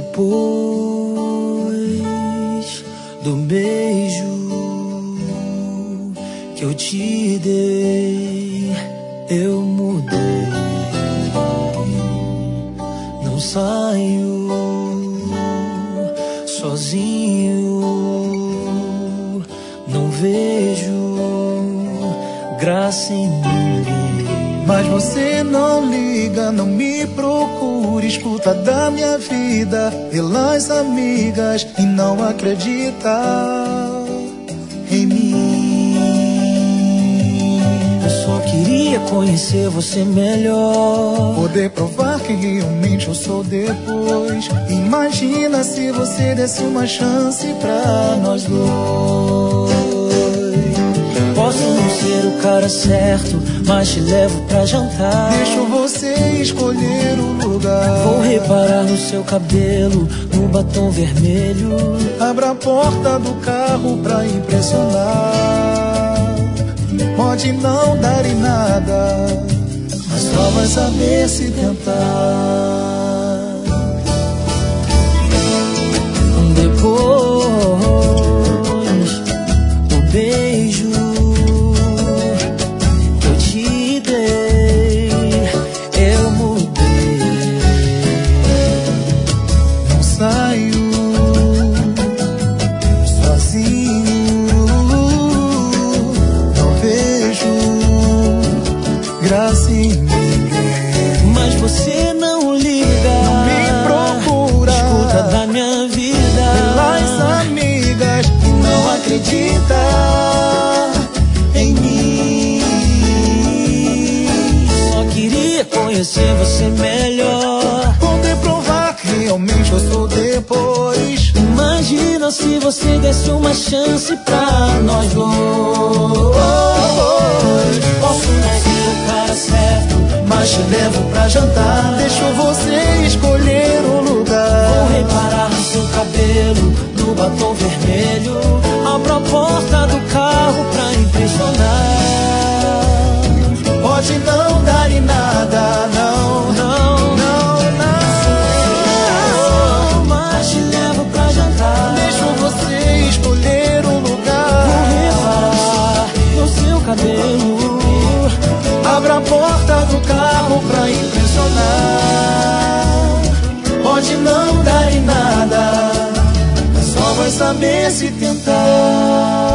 Depois do beijo que eu te dei, eu mudei. Não saio sozinho, não vejo graça em ninguém. Mas você não liga, não me procura, escuta da minha vida pelas amigas e não acredita em mim. Eu só queria conhecer você melhor, poder provar quem realmente eu sou depois. Imagina se você desse uma chance pra nós dois. Posso não ser o cara certo, mas te levo pra jantar. Deixo você escolher o lugar. Vou reparar no seu cabelo, no batom vermelho. Abra a porta do carro pra impressionar. Pode não dar em nada, mas só vai saber se tentar. Depois do beijo que eu te dei, eu mudei. Não saio sozinho, não vejo graça em ninguém. Mas você não liga, não me procura, escuta da minha vida pelas amigas e não acredita em mim. Só queria conhecer você melhor, poder provar que realmente eu sou depois. Imagina se você desse uma chance pra nós dois. Posso não ser o cara certo, mas te levo pra jantar. Deixo você escolher o lugar. Vou reparar no seu cabelo, no batom vermelho. Abro a porta do carro pra impressionar. Pode não dar em nada, não, Não, não, não. mas te levo pra jantar. Deixo você escolher o lugar. Vou reparar no seu cabelo. Abra a porta do carro pra impressionar. Pode não dar em nada, mas só vai saber se tentar.